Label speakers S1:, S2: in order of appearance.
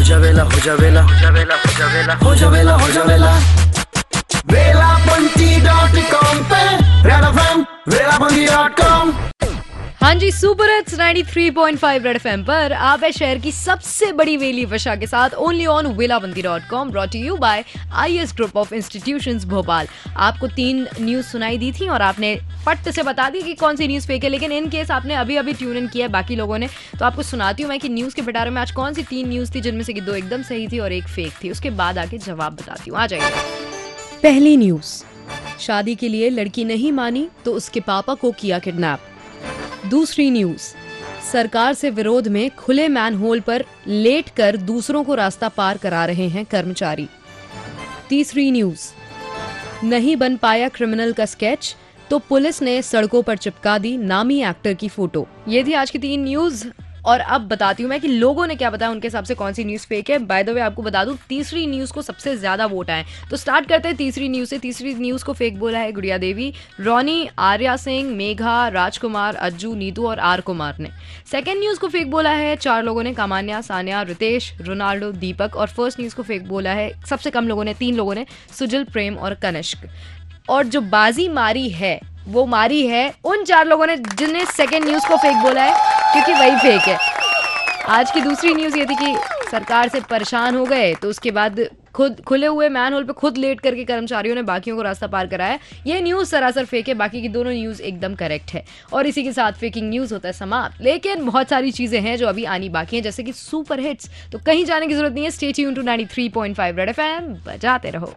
S1: जावेला हो जावेला हो जावेला हो जावेला हो जावेला हो जावेला वेलाबंटी.com पे रेड एफएम वेलाबंटी.com।
S2: हाँ जी, सुपर हिट्स 93.5 रेड एफएम पर आप है शहर की सबसे बड़ी वेली वर्षा के साथ ओनली ऑन वेलाबंदी.com, brought you by IS group of institutions Bhopal. आपको 3 न्यूज सुनाई दी थी और आपने पट्ट से बता दी कि कौन सी न्यूज फेक है, लेकिन इन केस आपने अभी ट्यून इन किया है बाकी लोगों ने, तो आपको सुनाती हूँ मैं कि न्यूज के पिटारे में आज कौन सी 3 न्यूज थी जिनमें से कि 2 एकदम सही थी और एक फेक थी। उसके बाद आके जवाब बताती हूँ, आ जाइए। पहली न्यूज, शादी के लिए लड़की नहीं मानी तो उसके पापा को किया किडनैप। दूसरी न्यूज, सरकार से विरोध में खुले मैनहोल पर लेटकर दूसरों को रास्ता पार करा रहे हैं कर्मचारी। तीसरी न्यूज, नहीं बन पाया क्रिमिनल का स्केच तो पुलिस ने सड़कों पर चिपका दी नामी एक्टर की फोटो। ये थी आज की 3 न्यूज और अब बताती हूँ मैं कि लोगों ने क्या बताया, उनके हिसाब से कौन सी न्यूज फेक है। बाय द वे आपको बता दूं, तीसरी न्यूज को सबसे ज्यादा वोट आए, तो स्टार्ट करते हैं तीसरी न्यूज से। तीसरी न्यूज को फेक बोला है गुड़िया देवी, रोनी, आर्या सिंह, मेघा, राजकुमार, अज्जू, नीतू और आर कुमार ने। सेकेंड न्यूज को फेक बोला है 4 लोगों ने, कामान्या, सानिया, रितेश, रोनाल्डो, दीपक। और फर्स्ट न्यूज को फेक बोला है सबसे कम लोगों ने, 3 लोगों ने, सुजल, प्रेम और कनिष्क। और जो बाजी मारी है वो मारी है उन 4 लोगों ने जिन्हें सेकेंड न्यूज को फेक बोला है, क्योंकि वही फेक है। आज की दूसरी न्यूज ये थी कि सरकार से परेशान हो गए तो उसके बाद खुद खुले हुए मैनहोल पे खुद लेट करके कर्मचारियों ने बाकियों को रास्ता पार कराया। ये न्यूज सरासर फेक है, बाकी की दोनों न्यूज एकदम करेक्ट है। और इसी के साथ फेकिंग न्यूज होता है समाप्त, लेकिन बहुत सारी चीजें हैं जो अभी आनी बाकी हैं, जैसे कि सुपर हिट्स। तो कहीं जाने की जरूरत नहीं है, stay tuned to 93.5 red FM, बजाते रहो।